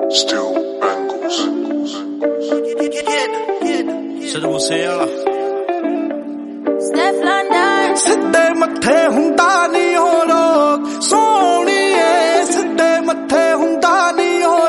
Still bangles. Sidhu Moosewala Steph London ਸਿੱਧੇ ਮੱਥੇ ਹੁੰਦਾ ਨਹੀਂ ਹੋ ਲੋਕ ਸੋਹਣੀਏ ਸਿੱਧੇ ਮੱਥੇ ਹੁੰਦਾ ਨਹੀਂ ਹੋ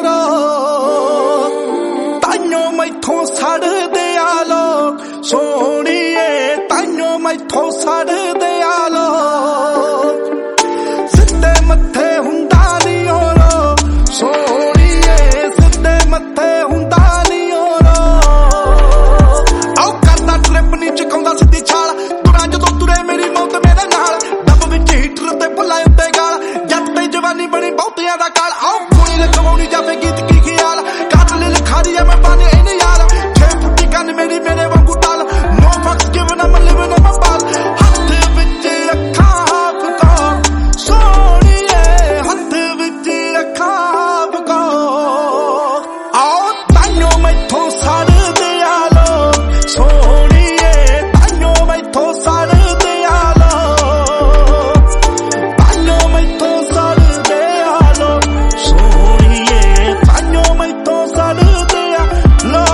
ਲੋਕ ਤਾਈਓ ਮੈਥੋਂ ਸੜਦੇ ਆ ਲੋਕ ਸੋਹਣੀਏ ਤਾਈਓ ਮੈਥੋਂ ਸੜਦੇ ਆ ਲੋਕ ਸਿੱਧੇ ਮੱਥੇ ਹੁੰਦਾ ਨਹੀਂ ਹੋ ਲੋਕ ਸੋਹਣੀਏ ਸਿੱਧੇ ਮੱਥੇ ਹੁੰਦਾ ਨਹੀਂ ਹੋ ਲੋਕ ਆਓ ਕਰਦਾ ਟ੍ਰਿਪ ਨਹੀਂ ਚਕਾਉਂਦਾ ਸਿੱਧੀ ਛਾਲ ਤੁਰਾਂ ਜਦੋਂ ਤੁਰੇ ਮੇਰੀ ਮੌਤ ਮੇਰੇ ਨਾਲ ਡੱਬ ਵਿੱਚ ਹੀਟਰ ਤੇ ਭੁੱਲਾਂ ਉੱਤੇ ਗਾਲ ਜੱਟ ਤੇ ਜਵਾਨੀ ਬਣੀ ਬਹੁਤਿਆਂ ਦਾ ਕਾਲ ਆਓ ਗੋਲੀ ਲਗਵਾਉਣੀ ਜਾਵੇ ਗੀਤ ਕੀ ਖਿਆਲ ਕਾਤਲ ਲਿਖਾਰੀ ਆ ਮੈਂ ਬਾਨੇ ਇਹਨੇ ਯਾਰ 6 ਫੁੱਟੀ ਕੰਨ ਮੇਰੀ ਮੇਰੇ ਵਾਂਗੂ ਟਾਲ ਨੋ ਫਕਸ ਗਿਵਨ ਅਮ ਲਿਵਿੰਗ ਅਮ ਬਾਲ ਹੱਥ ਵਿੱਚ ਅੱਖਾਂ ਫਕੋ ਸੋਹਣੀਏ ਹੱਥ ਵਿੱਚ ਅੱਖਾਂ ਫਕੋ ਆਓ ਤਾਈਓ ਮੈਥੋਂ ਸੜਦੇ ਆ ਲੋਕ ਸੋਹਣੀਏ ਤਾਈਓ ਮੈਥੋਂ ਸੜਦੇ ਆ ਲੋਕ ਤਾਈਓ ਮੈਥੋਂ ਸੜਦੇ ਆ ਲੋਕ ਸੋਹਣੀਏ ਤਾਈਓ ਮੈਥੋਂ ਸੜਦੇ ਆ ਲੋਕ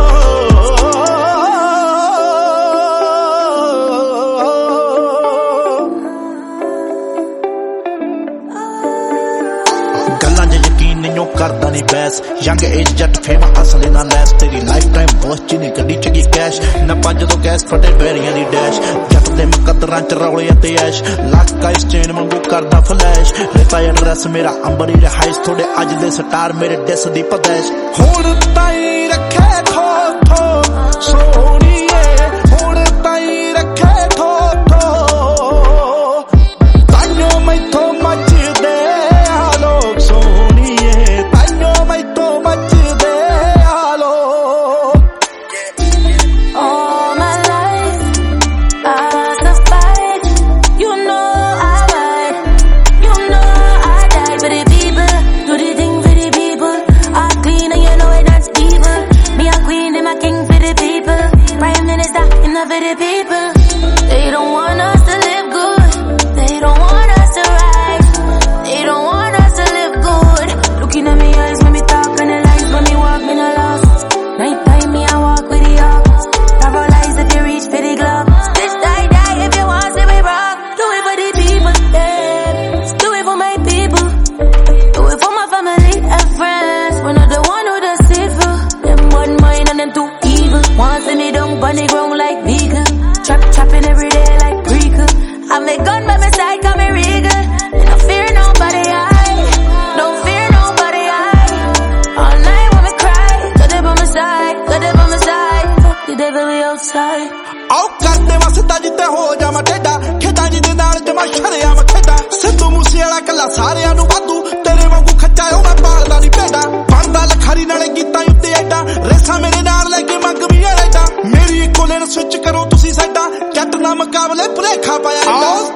ਗੱਲਾਂ 'ਚ ਯਕੀਨ ਨਹੀਂ ਕਰਦਾ ਨਹੀਂ ਬੈਸ ਯੰਗ ਏਜ ਜੱਟ ਫੇਮਾ ਅਸਲੇ ਨਾਲ ਲੈਸ ਤੇਰੀ ਲਾਈਫ ਟਾਈਮ ਬੋਸ ਚ ਨਹੀਂ ਕੱਢੀ ਚੰਗੀ ਕੈਸ਼ ਨਾ ਪੰਜ ਤੋਂ ਗੈਸ ਫਟੇ ਬੈਰੀਆਂ ਦੀ ਡੈਸ਼ ਜੱਟ ਦੇ ਮੁਕੱਦਰਾਂ ਚ ਰੌਲੇ ਅਤੇ ਐਸ਼ ਲੱਕ ਆਈਸ ਚੇਨ ਵਾਂਗੂ ਕਰਦਾ ਫਲੈਸ਼ ਰੇਤਾ ਐਡਰੈਸ ਮੇਰਾ ਅੰਬਰੀ ਰਹਾਇਸ਼ ਥੋੜੇ ਅੱਜ ਦੇ ਸਟਾਰ ਮੇਰੇ ਡਿਸ ਦੀ ਪਦੈਸ਼ ਹੁਣ ਤਾਈ ਰੱਖੇ ਥੋ ਥੋ ਸੋਹਣੀਏ ਹੁਣ ਤਾਈ ਰੱਖੇ ਥੋ ਥੋ ਤਾਈਓ ਮੈਥੋਂ ਮੱਚਦੇ ਆ ਲੋਕ ਸੋਹਣੀਏ ਤਾਈਓ ਮੈਥੋਂ ਮੱਚਦੇ ਆ ਲੋਕ all my life I survived. You know I lied, you know I died for the people, do the thing for the people. I clean and you know it that's evil. Me a queen and my king for the people, prime minister enough for the people. They don't want us to live good, they don't want us to rise, they don't want us to live good. Looking at me eyes when me talk and the lies when me walk me no lost. Night time me I walk with the ops, paralyzed if you reach for the glove. Bitch die if you want to be rock. Do it for the people, yeah. Do it for my people, do it for my family and friends. We're not the one who does evil. Them one mind and them too evil. Want see me down on the ground like vegan, trapping every day like prequel. I make gun by my side, call me regal. And I fear nobody, don't fear nobody, all night when me cry, got it by my side, got it by my side. Fuck the devil, we outside. ਆਓ ਕਰਦੇ ਵਸਦਾ ਜਿੱਤੇ ਹੋ ਜਾਵਾਂ ਟੇਡਾ ਖੇਡਾਂ ਜਿਹਦੇ ਨਾਲ ਜਮਾ ਸ਼ਰਿਆਮ ਖੇਡਾਂ ਸਿੱਧੂ ਮੂਸੇਵਾਲਾ ਕੱਲਾ ਸਾਰਿਆਂ ਨੂੰ ਵਾਧੂ ਤੇਰੇ ਵਾਂਗੂ ਖੱਚਾ ਉਹ ਮੈਂ ਪਾਲਦਾ ਨਹੀਂ ਭੇਡਾਂ ਬਣਦਾ ਲਖਾਰੀ ਨਾਲੇ ਗੀਤਾਂ ਉੱਤੇ ਐਡਾ ਰੇਸਾਂ ਮੇਰੇ ਨਾਲ ਲੈ ਕੇ ਮੰਗ ਵੀ ਐਡਾ ਮੇਰੀ ਇੱਕੋ ਲੇਨ ਸਵਿਚ ਕਰੋ ਤੁਸੀਂ ਸਾਡਾ ਜੱਟ ਨਾ ਮੁਕਾਬਲੇ ਭੁਲੇਖਾ ਪਾਇਆ